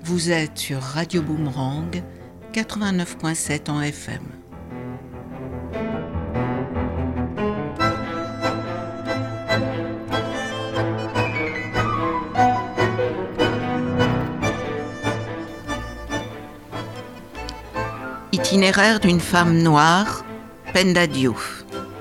Vous êtes sur Radio Boomerang, 89.7 en FM. Itinéraire d'une femme noire, Penda Diouf.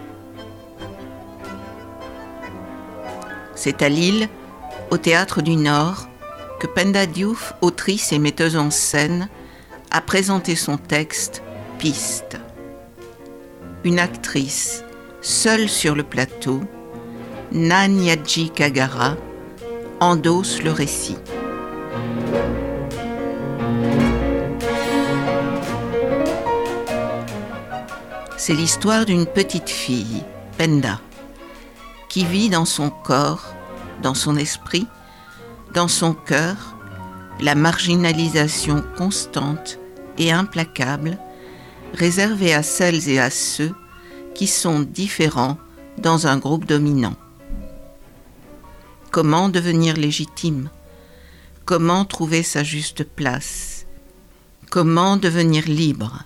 C'est à Lille, au Théâtre du Nord, que Penda Diouf, autrice et metteuse en scène, a présenté son texte « Piste ». Une actrice, seule sur le plateau, Nanyadji Kagara, endosse le récit. C'est l'histoire d'une petite fille, Penda, qui vit dans son corps, dans son esprit, dans son cœur, la marginalisation constante et implacable réservée à celles et à ceux qui sont différents dans un groupe dominant. Comment devenir légitime? Comment trouver sa juste place? Comment devenir libre?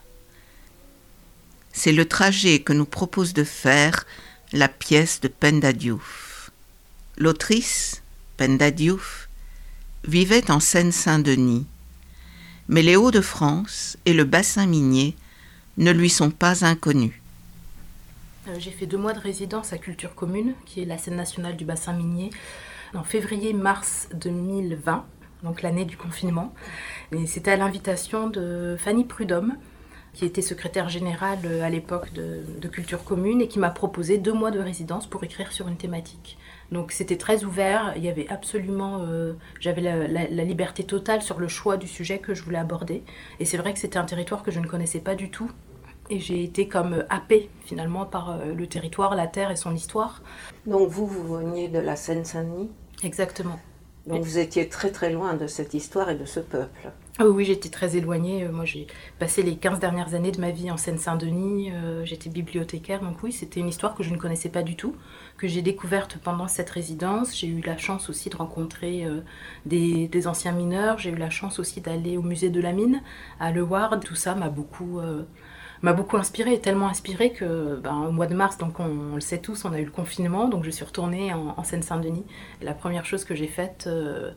C'est le trajet que nous propose de faire la pièce de Penda Diouf. L'autrice, Penda Diouf, vivait en Seine-Saint-Denis, mais les Hauts-de-France et le bassin minier ne lui sont pas inconnus. J'ai fait 2 mois de résidence à Culture Commune, qui est la scène nationale du bassin minier, en février-mars 2020, donc l'année du confinement. Et c'était à l'invitation de Fanny Prudhomme, qui était secrétaire générale à l'époque de Culture Commune et qui m'a proposé 2 mois de résidence pour écrire sur une thématique. Donc c'était très ouvert, il y avait absolument, j'avais la liberté totale sur le choix du sujet que je voulais aborder. Et c'est vrai que c'était un territoire que je ne connaissais pas du tout. Et j'ai été comme happée finalement par le territoire, la terre et son histoire. Donc vous veniez de la Seine-Saint-Denis ? Exactement. Donc vous étiez très très loin de cette histoire et de ce peuple. Ah oui, j'étais très éloignée. Moi, j'ai passé les 15 dernières années de ma vie en Seine-Saint-Denis. J'étais bibliothécaire, donc oui, c'était une histoire que je ne connaissais pas du tout, que j'ai découverte pendant cette résidence. J'ai eu la chance aussi de rencontrer des anciens mineurs. J'ai eu la chance aussi d'aller au musée de la mine, à Le Ward. Tout ça m'a beaucoup inspirée, tellement inspirée que au mois de mars, donc on le sait tous, on a eu le confinement, donc je suis retournée en Seine-Saint-Denis. Et la première chose que j'ai faite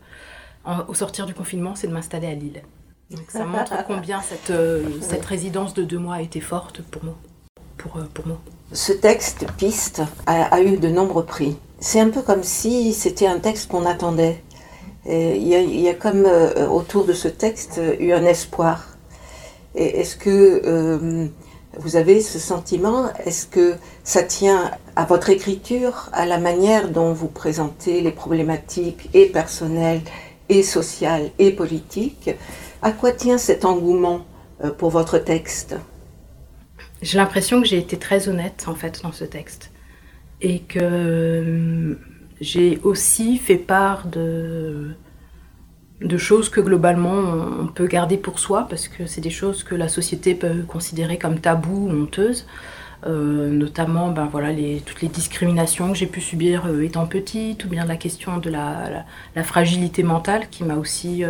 au sortir du confinement, c'est de m'installer à Lille. Donc ça montre combien cette résidence de 2 mois a été forte pour moi. Pour moi. Ce texte, Piste, a eu de nombreux prix. C'est un peu comme si c'était un texte qu'on attendait. Il y a comme autour de ce texte eu un espoir. Et est-ce que vous avez ce sentiment? Est-ce que ça tient à votre écriture, à la manière dont vous présentez les problématiques et personnelles et sociales et politiques? À quoi tient cet engouement pour votre texte? J'ai l'impression que j'ai été très honnête en fait dans ce texte. Et que j'ai aussi fait part de choses que globalement on peut garder pour soi, parce que c'est des choses que la société peut considérer comme tabous ou honteuses, notamment toutes les discriminations que j'ai pu subir étant petite, ou bien la question de la fragilité mentale qui m'a aussi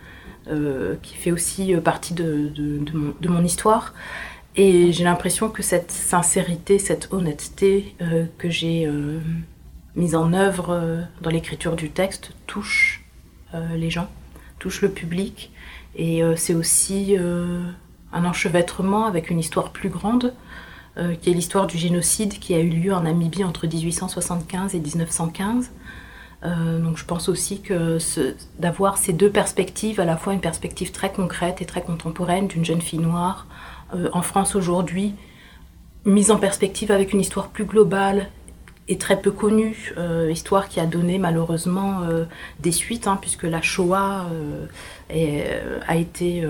qui fait aussi partie de mon histoire. Et j'ai l'impression que cette sincérité, cette honnêteté que j'ai mise en œuvre dans l'écriture du texte touche les gens, touche le public. Et c'est aussi un enchevêtrement avec une histoire plus grande, qui est l'histoire du génocide qui a eu lieu en Namibie entre 1875 et 1915. Donc je pense aussi que d'avoir ces 2 perspectives, à la fois une perspective très concrète et très contemporaine d'une jeune fille noire en France aujourd'hui, mise en perspective avec une histoire plus globale et très peu connue, histoire qui a donné malheureusement des suites, puisque la Shoah a été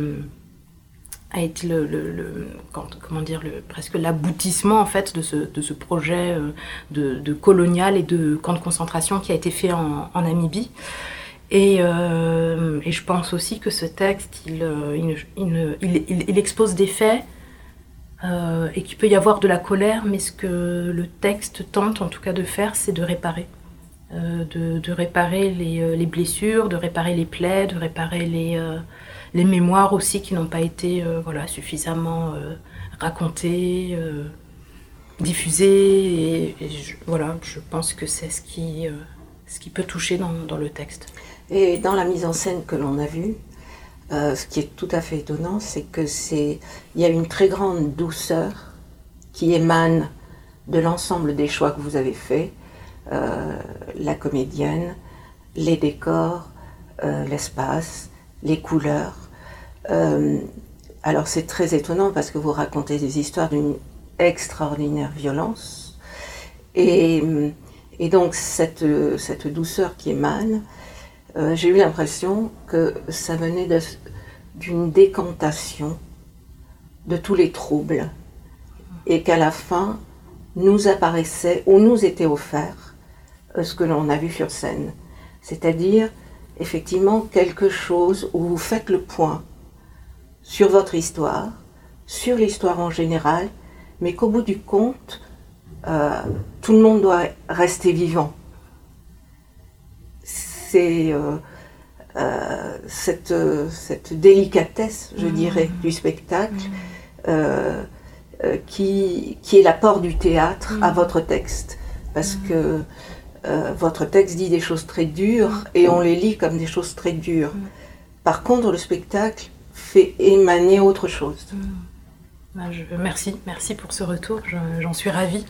presque l'aboutissement en fait de ce projet de colonial et de camp de concentration qui a été fait en Namibie. Et je pense aussi que ce texte, il expose des faits et qu'il peut y avoir de la colère, mais ce que le texte tente en tout cas de faire, c'est de réparer. de réparer les blessures, de réparer les plaies, de réparer les mémoires aussi qui n'ont pas été suffisamment racontées, diffusées. Et je pense que c'est ce qui peut toucher dans le texte. Et dans la mise en scène que l'on a vue, ce qui est tout à fait étonnant, c'est qu'il y a une très grande douceur qui émane de l'ensemble des choix que vous avez faits, la comédienne, les décors, l'espace, les couleurs. Alors c'est très étonnant parce que vous racontez des histoires d'une extraordinaire violence et donc cette douceur qui émane, j'ai eu l'impression que ça venait d'une décantation de tous les troubles et qu'à la fin nous apparaissait ou nous était offert ce que l'on a vu sur scène, c'est-à-dire effectivement quelque chose où vous faites le point sur votre histoire, sur l'histoire en général, mais qu'au bout du compte, tout le monde doit rester vivant. C'est cette délicatesse, je dirais, du spectacle qui est l'apport du théâtre à votre texte. Parce que votre texte dit des choses très dures et on les lit comme des choses très dures. Par contre, le spectacle fait émaner autre chose. Merci pour ce retour, j'en suis ravie.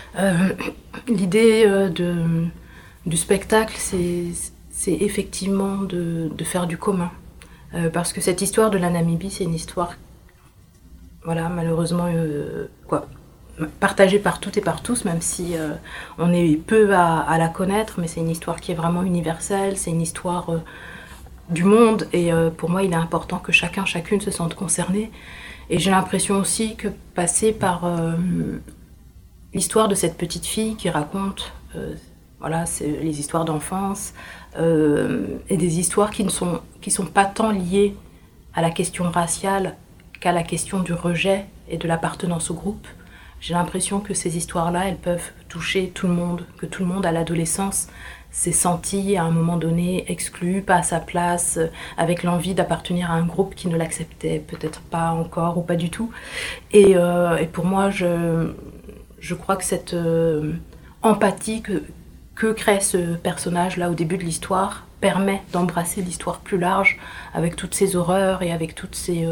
L'idée du spectacle, c'est effectivement de faire du commun. Parce que cette histoire de la Namibie, c'est une histoire, malheureusement, partagée par toutes et par tous, même si on est peu à la connaître, mais c'est une histoire qui est vraiment universelle, c'est une histoire du monde, et pour moi, il est important que chacune se sente concernée. Et j'ai l'impression aussi que passer par l'histoire de cette petite fille qui raconte c'est les histoires d'enfance et des histoires qui sont pas tant liées à la question raciale qu'à la question du rejet et de l'appartenance au groupe. J'ai l'impression que ces histoires-là, elles peuvent toucher tout le monde, que tout le monde à l'adolescence s'est senti à un moment donné exclu, pas à sa place, avec l'envie d'appartenir à un groupe qui ne l'acceptait peut-être pas encore ou pas du tout. Et pour moi, je crois que cette empathie que crée ce personnage-là au début de l'histoire permet d'embrasser l'histoire plus large avec toutes ses horreurs et avec toutes ses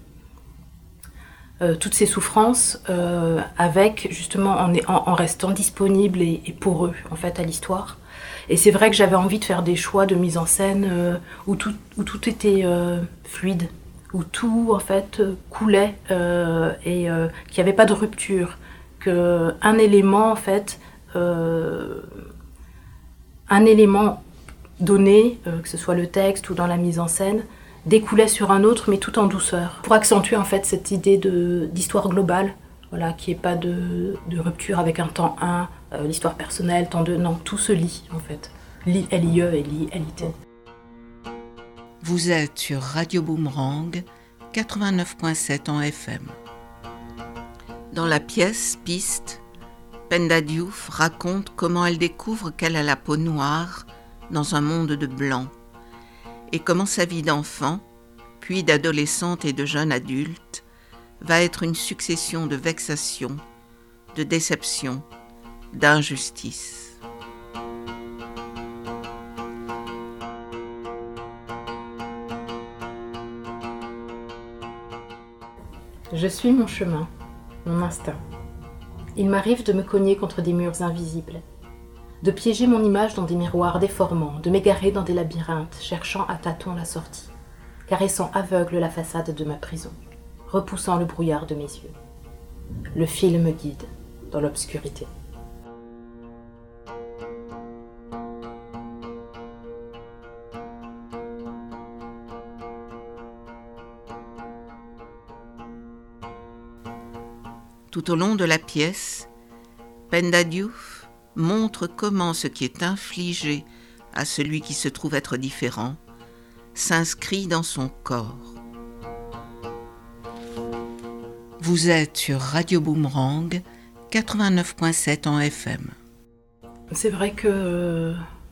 souffrances, avec justement en restant disponible et poreux en fait à l'histoire. Et c'est vrai que j'avais envie de faire des choix de mise en scène où tout était fluide, où tout en fait coulait et qu'il n'y avait pas de rupture, qu'un élément en fait un élément donné, que ce soit le texte ou dans la mise en scène, découlait sur un autre, mais tout en douceur. Pour accentuer en fait cette idée d'histoire globale, qui n'est pas de rupture avec un temps 1, l'histoire personnelle, temps 2, non, tout se lie en fait. Lie, L-I-E et lie, L-I-T. Vous êtes sur Radio Boomerang, 89.7 en FM. Dans la pièce Piste, Penda Diouf raconte comment elle découvre qu'elle a la peau noire dans un monde de blanc et comment sa vie d'enfant, puis d'adolescente et de jeune adulte, va être une succession de vexations, de déceptions, d'injustices. Je suis mon chemin, mon instinct. Il m'arrive de me cogner contre des murs invisibles, de piéger mon image dans des miroirs déformants, de m'égarer dans des labyrinthes, cherchant à tâtons la sortie, caressant aveugle la façade de ma prison, repoussant le brouillard de mes yeux. Le fil me guide dans l'obscurité. Tout au long de la pièce, Penda Diouf montre comment ce qui est infligé à celui qui se trouve être différent s'inscrit dans son corps. Vous êtes sur Radio Boomerang, 89.7 en FM. C'est vrai que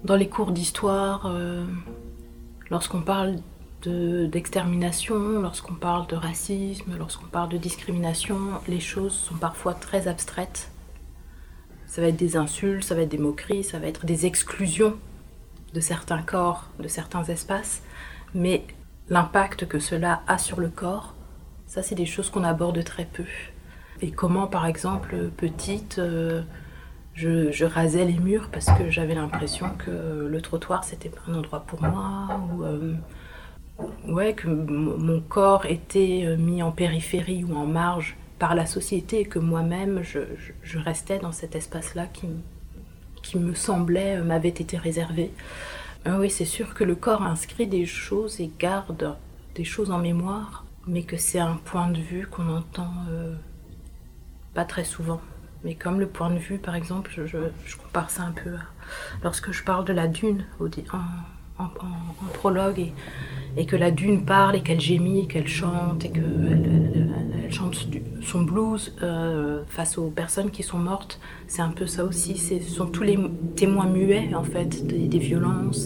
Dans les cours d'histoire, lorsqu'on parle d'extermination, lorsqu'on parle de racisme, lorsqu'on parle de discrimination, les choses sont parfois très abstraites. Ça va être des insultes, ça va être des moqueries, ça va être des exclusions de certains corps, de certains espaces, mais l'impact que cela a sur le corps, ça c'est des choses qu'on aborde très peu. Et comment, par exemple, petite, je rasais les murs parce que j'avais l'impression que le trottoir c'était pas un endroit pour moi, ou que mon corps était mis en périphérie ou en marge par la société et que moi-même je restais dans cet espace-là qui me semblait m'avait été réservé. Oui, c'est sûr que le corps inscrit des choses et garde des choses en mémoire, mais que c'est un point de vue qu'on entend pas très souvent. Mais comme le point de vue, par exemple, je compare ça un peu à lorsque je parle de la dune en prologue et que la dune parle et qu'elle gémit, qu'elle chante et qu'elle chante son blues face aux personnes qui sont mortes, c'est un peu ça aussi. Ce sont tous les témoins muets en fait des violences,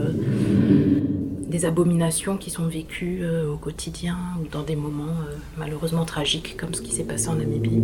des abominations qui sont vécues au quotidien ou dans des moments malheureusement tragiques comme ce qui s'est passé en Namibie.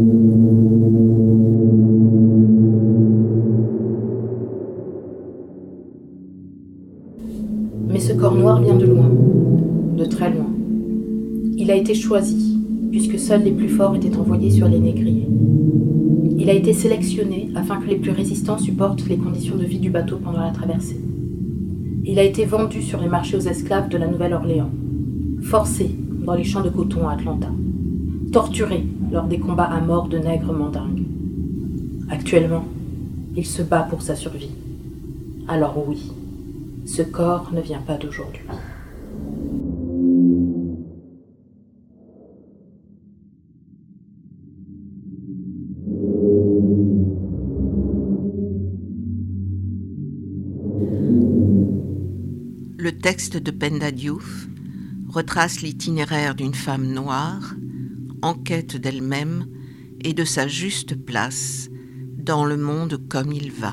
Mais ce corps noir vient de loin, de très loin. Il a été choisi, puisque seuls les plus forts étaient envoyés sur les négriers. Il a été sélectionné afin que les plus résistants supportent les conditions de vie du bateau pendant la traversée. Il a été vendu sur les marchés aux esclaves de la Nouvelle-Orléans, forcé dans les champs de coton à Atlanta, torturé lors des combats à mort de nègres mandingues. Actuellement, il se bat pour sa survie. Alors oui, ce corps ne vient pas d'aujourd'hui. Le texte de Penda Diouf retrace l'itinéraire d'une femme noire en quête d'elle-même et de sa juste place dans le monde comme il va.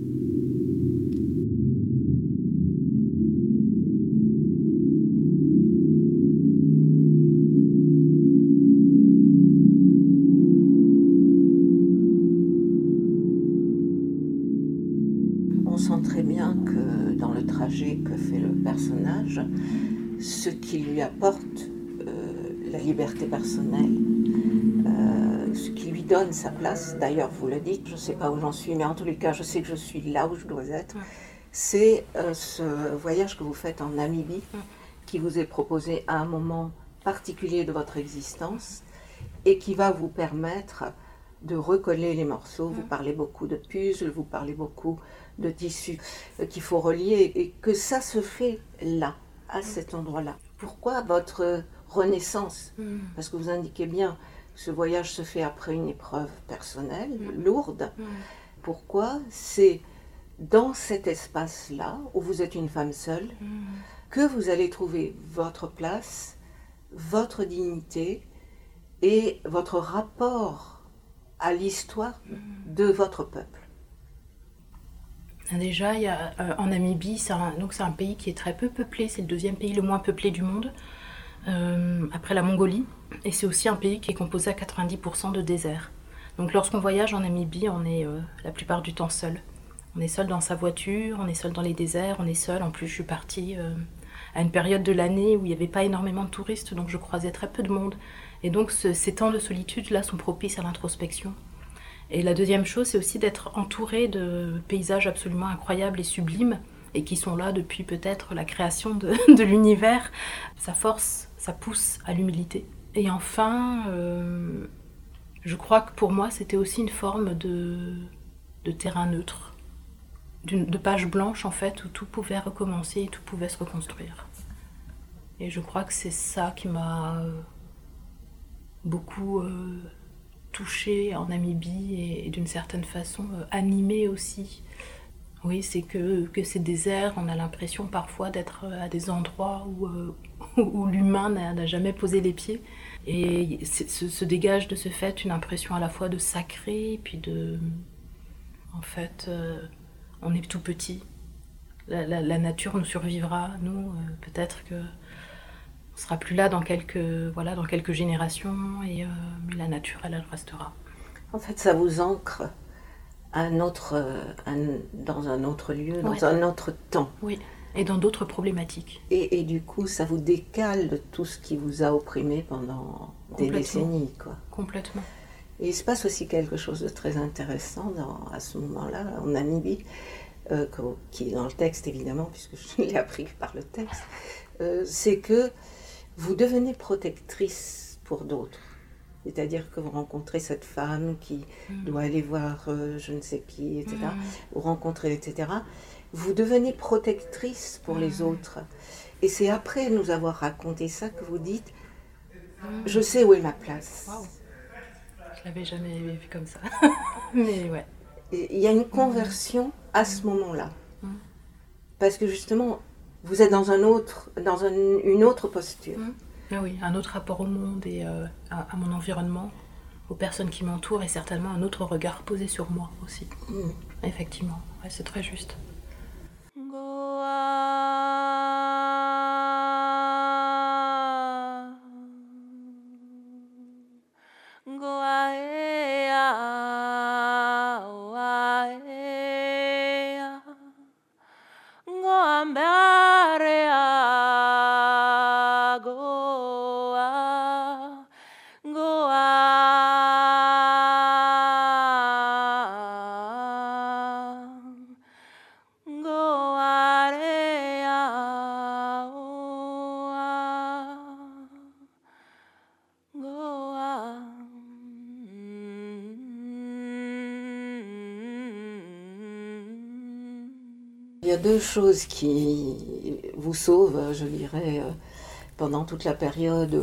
On sent très bien que dans le trajet que fait le personnage, ce qui lui apporte la liberté personnelle, ce qui lui donne sa place, d'ailleurs vous le dites, je ne sais pas où j'en suis, mais en tous les cas je sais que je suis là où je dois être, c'est ce voyage que vous faites en Namibie, qui vous est proposé à un moment particulier de votre existence et qui va vous permettre de recoller les morceaux. Vous parlez beaucoup de puzzles, vous parlez beaucoup de tissus qu'il faut relier et que ça se fait là, à cet endroit-là. Pourquoi votre renaissance? Parce que vous indiquez bien que ce voyage se fait après une épreuve personnelle, lourde. Pourquoi? C'est dans cet espace-là, où vous êtes une femme seule, que vous allez trouver votre place, votre dignité et votre rapport à l'histoire de votre peuple. Déjà, en Namibie, c'est un pays qui est très peu peuplé, c'est le deuxième pays le moins peuplé du monde, après la Mongolie, et c'est aussi un pays qui est composé à 90% de désert. Donc lorsqu'on voyage en Namibie, on est la plupart du temps seul. On est seul dans sa voiture, on est seul dans les déserts, on est seul. En plus, je suis partie à une période de l'année où il n'y avait pas énormément de touristes, donc je croisais très peu de monde. Et donc ces temps de solitude-là sont propices à l'introspection. Et la deuxième chose, c'est aussi d'être entouré de paysages absolument incroyables et sublimes, et qui sont là depuis peut-être la création de l'univers. Ça force, ça pousse à l'humilité. Et enfin, je crois que pour moi, c'était aussi une forme de terrain neutre, de page blanche en fait, où tout pouvait recommencer et tout pouvait se reconstruire. Et je crois que c'est ça qui m'a beaucoup touchée en Namibie et d'une certaine façon animée aussi. Oui, c'est que ces déserts, on a l'impression parfois d'être à des endroits où l'humain n'a jamais posé les pieds. Et se dégage de ce fait une impression à la fois de sacré, puis de... En fait, on est tout petit La nature nous survivra, nous, peut-être que on sera plus là dans quelques générations, mais la nature, elle restera. En fait, ça vous ancre dans un autre lieu, dans un autre temps. Oui, et dans d'autres problématiques. Et du coup, ça vous décale de tout ce qui vous a opprimé pendant des décennies, quoi. Complètement. Et il se passe aussi quelque chose de très intéressant à ce moment-là, en Namibie, qui est dans le texte évidemment, puisque je l'ai appris par le texte, c'est que vous devenez protectrice pour d'autres. C'est-à-dire que vous rencontrez cette femme qui doit aller voir je ne sais qui, etc. Vous rencontrez, etc. Vous devenez protectrice pour les autres. Et c'est après nous avoir raconté ça que vous dites « Je sais où est ma place wow. ». Je l'avais jamais vu comme ça. Mais ouais. Il y a une conversion à ce moment-là. Parce que justement, vous êtes dans une autre posture. Ah oui, un autre rapport au monde et à mon environnement, aux personnes qui m'entourent et certainement un autre regard posé sur moi aussi. Effectivement, ouais, c'est très juste. Il y a deux choses qui vous sauvent, je dirais, pendant toute la période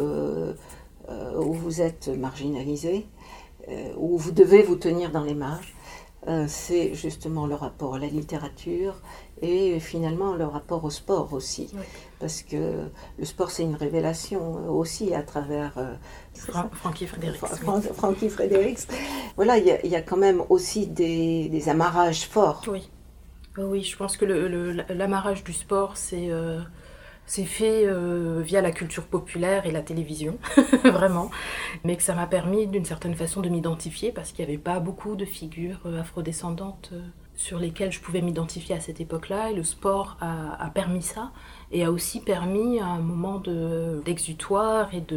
où vous êtes marginalisé, où vous devez vous tenir dans les marges. C'est justement le rapport à la littérature et finalement le rapport au sport aussi. Oui. Parce que le sport, c'est une révélation aussi à travers Frankie Fredericks. Frankie Fredericks. Voilà, il y a quand même aussi des amarrages forts. Oui. Oui, je pense que l'amarrage du sport, c'est fait via la culture populaire et la télévision, vraiment. Mais que ça m'a permis d'une certaine façon de m'identifier parce qu'il n'y avait pas beaucoup de figures afrodescendantes sur lesquelles je pouvais m'identifier à cette époque-là. Et le sport a permis ça et a aussi permis un moment d'exutoire et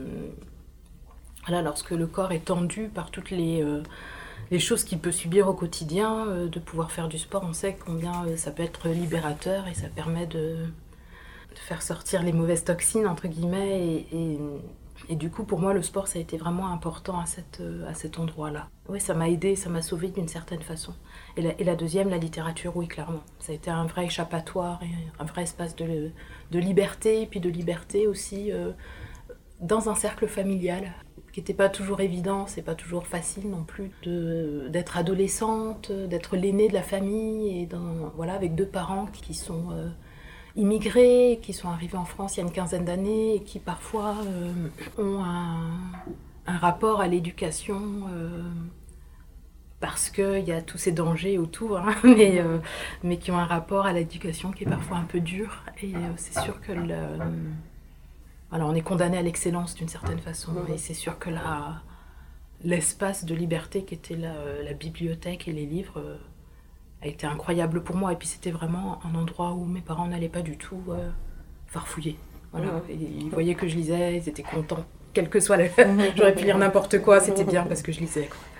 voilà, lorsque le corps est tendu par toutes les choses qu'il peut subir au quotidien, de pouvoir faire du sport, on sait combien ça peut être libérateur et ça permet de faire sortir les mauvaises toxines, entre guillemets. Et du coup, pour moi, le sport, ça a été vraiment important à cet endroit-là. Oui, ça m'a aidée, ça m'a sauvée d'une certaine façon. Et la deuxième, la littérature, oui, clairement. Ça a été un vrai échappatoire et un vrai espace de liberté, et puis de liberté aussi dans un cercle familial qui n'était pas toujours évident, c'est pas toujours facile non plus d'être adolescente, d'être l'aînée de la famille, et voilà, avec deux parents qui sont immigrés, qui sont arrivés en France il y a une quinzaine d'années, et qui parfois ont un rapport à l'éducation, parce qu'il y a tous ces dangers autour, hein, mais qui ont un rapport à l'éducation qui est parfois un peu dur, et c'est sûr que voilà, on est condamné à l'excellence d'une certaine façon, et c'est sûr que l'espace de liberté qui était la bibliothèque et les livres a été incroyable pour moi. Et puis c'était vraiment un endroit où mes parents n'allaient pas du tout farfouiller. Voilà. Et ils voyaient que je lisais, ils étaient contents, quel que soit j'aurais pu lire n'importe quoi, c'était bien parce que je lisais, quoi.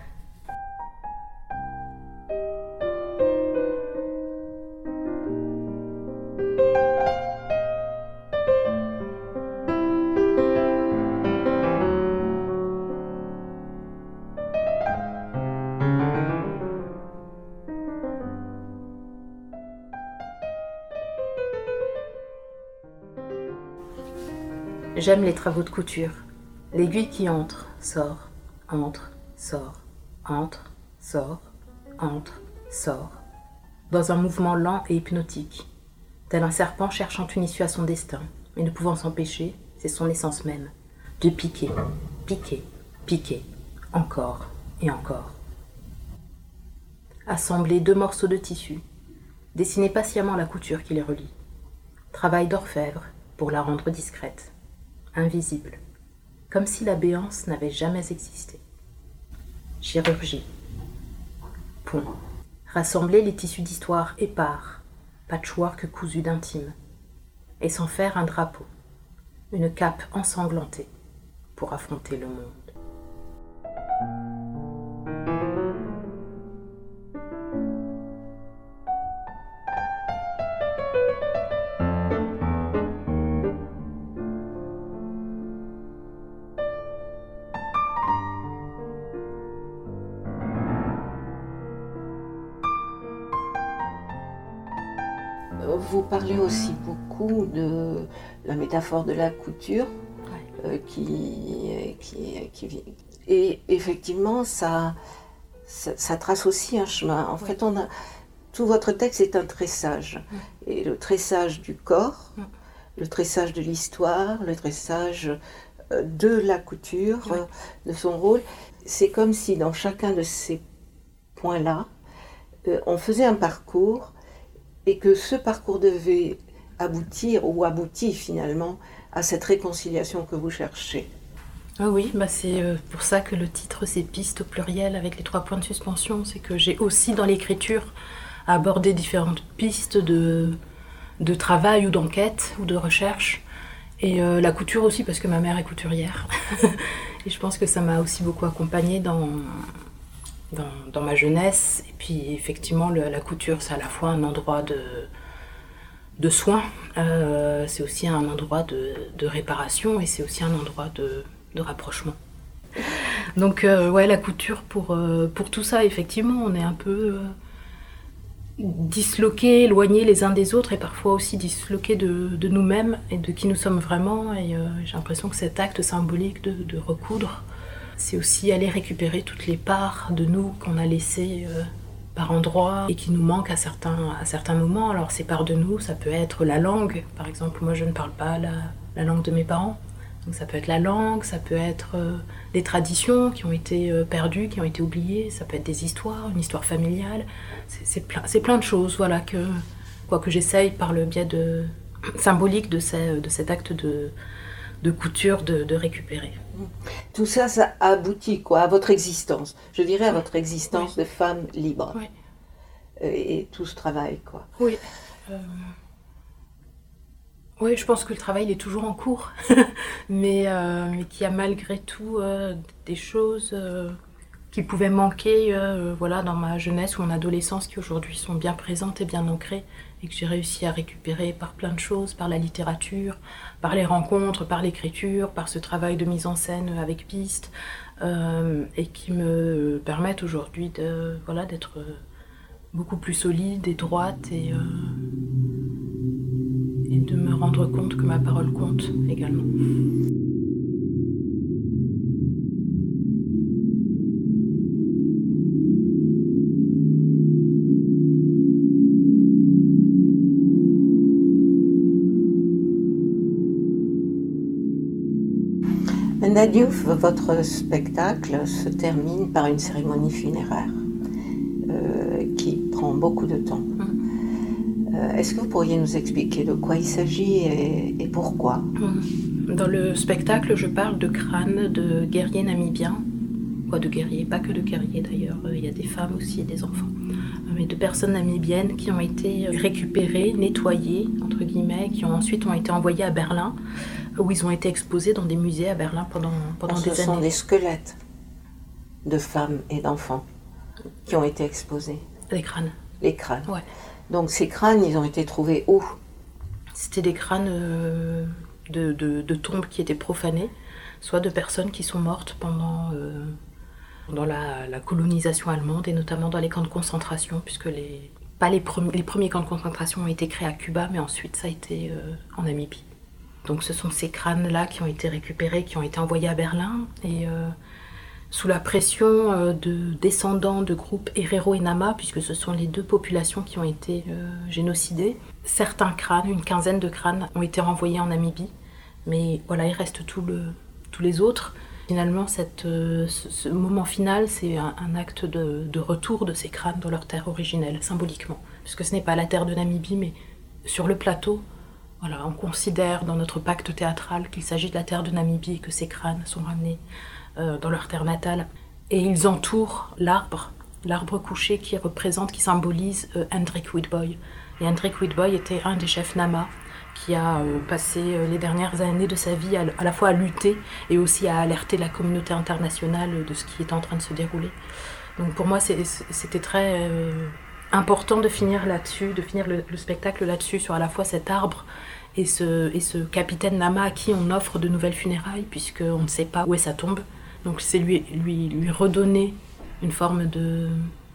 J'aime les travaux de couture. L'aiguille qui entre, sort, entre, sort, entre, sort, entre, sort. Dans un mouvement lent et hypnotique. Tel un serpent cherchant une issue à son destin, mais ne pouvant s'empêcher, c'est son essence même. De piquer, piquer, piquer, encore et encore. Assembler deux morceaux de tissu. Dessinez patiemment la couture qui les relie. Travail d'orfèvre pour la rendre discrète, invisible, comme si la béance n'avait jamais existé. Chirurgie. Pont. Rassembler les tissus d'histoire épars, patchwork cousu d'intime, et s'en faire un drapeau, une cape ensanglantée pour affronter le monde. Vous parlez aussi beaucoup de la métaphore de la couture, et effectivement, ça trace aussi un chemin. En fait, tout votre texte est un tressage. Et le tressage du corps, le tressage de l'histoire, le tressage de la couture, de son rôle. C'est comme si dans chacun de ces points-là, on faisait un parcours et que ce parcours devait aboutir, ou aboutit finalement, à cette réconciliation que vous cherchez. Oui, c'est pour ça que le titre c'est Pistes au pluriel avec les 3 points de suspension. C'est que j'ai aussi dans l'écriture abordé différentes pistes de travail ou d'enquête ou de recherche. Et la couture aussi, parce que ma mère est couturière. Et je pense que ça m'a aussi beaucoup accompagnée dans ma jeunesse. Et puis effectivement, la couture, c'est à la fois un endroit de soins, c'est aussi un endroit de réparation, et c'est aussi un endroit de rapprochement. Donc la couture pour tout ça, effectivement, on est un peu disloqués, éloignés les uns des autres, et parfois aussi disloqués de nous-mêmes et de qui nous sommes vraiment. Et j'ai l'impression que cet acte symbolique de recoudre, c'est aussi aller récupérer toutes les parts de nous qu'on a laissées par endroits et qui nous manquent à certains moments. Alors ces parts de nous, ça peut être la langue. Par exemple, moi je ne parle pas la langue de mes parents. Donc ça peut être la langue, ça peut être des traditions qui ont été perdues, qui ont été oubliées. Ça peut être des histoires, une histoire familiale. C'est plein de choses, voilà, que j'essaye par le biais symbolique de cet acte de couture de récupérer. Tout ça, ça aboutit à votre existence. Je dirais à votre existence de femme libre. Oui. Et tout ce travail, quoi. Oui. Oui, je pense que le travail il est toujours en cours, mais qu'il y a malgré tout des choses qui pouvaient manquer dans ma jeunesse ou mon adolescence, qui aujourd'hui sont bien présentes et bien ancrées, et que j'ai réussi à récupérer par plein de choses, par la littérature, par les rencontres, par l'écriture, par ce travail de mise en scène avec Pistes, et qui me permettent aujourd'hui d'être beaucoup plus solide et droite, et de me rendre compte que ma parole compte également. Enda Diouf, votre spectacle se termine par une cérémonie funéraire qui prend beaucoup de temps. Est-ce que vous pourriez nous expliquer de quoi il s'agit et pourquoi ? Dans le spectacle, je parle de crânes de guerriers namibiens, de guerriers, pas que de guerriers d'ailleurs, il y a des femmes aussi, des enfants, mais de personnes namibiennes qui ont été récupérées, nettoyées, entre guillemets, qui ont ensuite été envoyées à Berlin, où ils ont été exposés dans des musées à Berlin pendant des années. Ce sont des squelettes de femmes et d'enfants qui ont été exposés. Les crânes. Les crânes. Ouais. Donc ces crânes, ils ont été trouvés où ? C'était des crânes de tombes qui étaient profanées, soit de personnes qui sont mortes pendant la colonisation allemande, et notamment dans les camps de concentration, puisque les premiers camps de concentration ont été créés à Cuba, mais ensuite ça a été en Namibie. Donc ce sont ces crânes-là qui ont été récupérés, qui ont été envoyés à Berlin, et sous la pression de descendants de groupes Herero et Nama, puisque ce sont les 2 populations qui ont été génocidées, certains crânes, une quinzaine de crânes, ont été renvoyés en Namibie, mais il reste tous les autres. Finalement, ce moment final, c'est un acte de retour de ces crânes dans leur terre originelle, symboliquement. puisque ce n'est pas la terre de Namibie, mais sur le plateau, voilà, on considère dans notre pacte théâtral qu'il s'agit de la terre de Namibie et que ces crânes sont ramenés dans leur terre natale. Et ils entourent l'arbre couché qui symbolise Hendrik Witbooi. Et Hendrik Witbooi était un des chefs Nama qui a passé les dernières années de sa vie à la fois à lutter et aussi à alerter la communauté internationale de ce qui est en train de se dérouler. Donc pour moi, c'était très important de finir là-dessus, de finir le spectacle là-dessus, sur à la fois cet arbre et ce capitaine Nama à qui on offre de nouvelles funérailles, puisqu'on ne sait pas où est sa tombe. Donc c'est lui redonner une forme de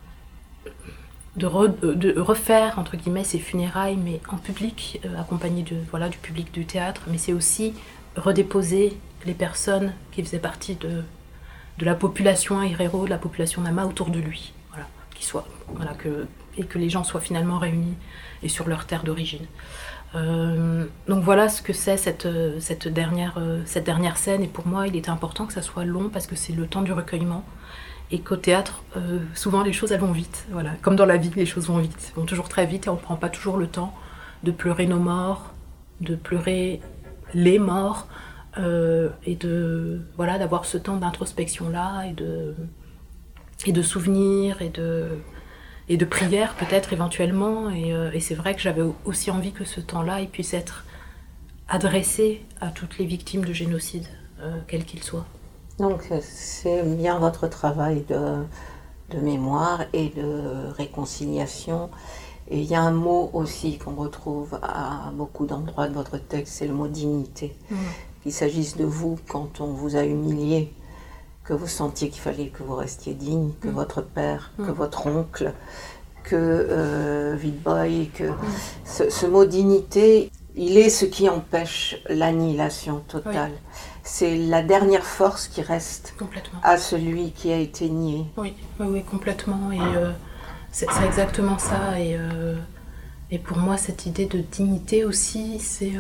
refaire, entre guillemets, ses funérailles, mais en public, accompagné du public du théâtre, mais c'est aussi redéposer les personnes qui faisaient partie de la population Herero, de la population Nama autour de lui, et que les gens soient finalement réunis et sur leur terre d'origine. Donc voilà ce que c'est cette dernière scène, et pour moi il était important que ça soit long parce que c'est le temps du recueillement, et qu'au théâtre souvent les choses elles vont vite, voilà, comme dans la vie les choses vont vite, vont toujours très vite, et on ne prend pas toujours le temps de pleurer nos morts, de pleurer les morts, et d'avoir ce temps d'introspection là et de souvenirs et de prière peut-être éventuellement, et c'est vrai que j'avais aussi envie que ce temps-là il puisse être adressé à toutes les victimes de génocide, quels qu'ils soient. Donc c'est bien votre travail de mémoire et de réconciliation. Et il y a un mot aussi qu'on retrouve à beaucoup d'endroits de votre texte, c'est le mot dignité. Qu'il s'agisse de vous quand on vous a humilié, que vous sentiez qu'il fallait que vous restiez digne, que votre père, que votre oncle, que Witbooi, que ce mot dignité, il est ce qui empêche l'annihilation totale. Oui. C'est la dernière force qui reste à celui qui a été nié. Oui, complètement. Et c'est exactement ça. Et pour moi, cette idée de dignité aussi, c'est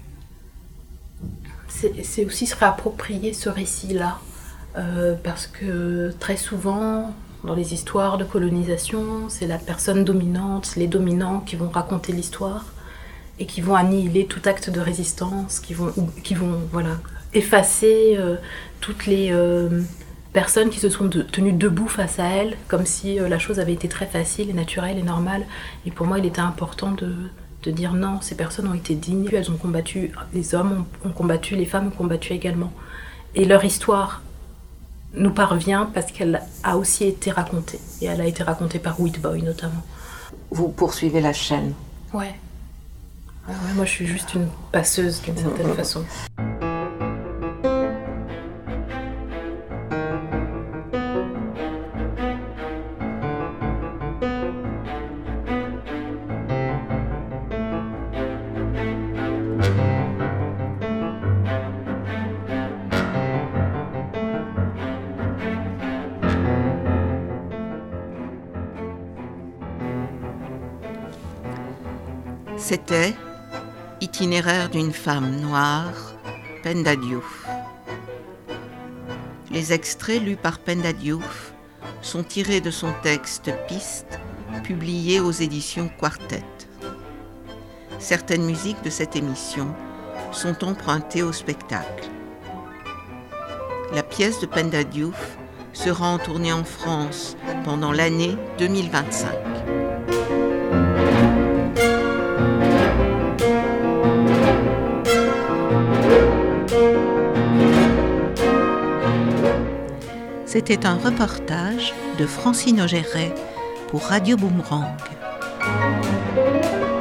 aussi se réapproprier ce récit-là. Parce que très souvent, dans les histoires de colonisation, c'est la personne dominante, les dominants qui vont raconter l'histoire et qui vont annihiler tout acte de résistance, qui vont effacer toutes les personnes qui se sont tenues debout face à elles, comme si la chose avait été très facile et naturelle et normale. Et pour moi, il était important de dire non, ces personnes ont été dignes, elles ont combattu, les hommes ont combattu, les femmes ont combattu également. Et leur histoire nous parvient parce qu'elle a aussi été racontée. Et elle a été racontée par Witbooi notamment. Vous poursuivez la chaîne. Ouais. Moi je suis juste une passeuse d'une certaine façon. C'était Itinéraire d'une femme noire, Penda Diouf. Les extraits lus par Penda Diouf sont tirés de son texte Piste, publié aux éditions Quartet. Certaines musiques de cette émission sont empruntées au spectacle. La pièce de Penda Diouf sera en tournée en France pendant l'année 2025. C'était un reportage de Francine Augeret pour Radio Boomerang.